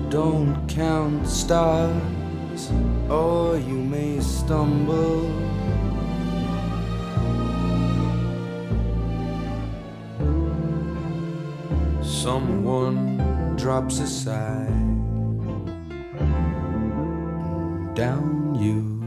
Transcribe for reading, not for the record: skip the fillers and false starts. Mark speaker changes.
Speaker 1: Don't count stars, or you may stumble. Someone drops a sigh down you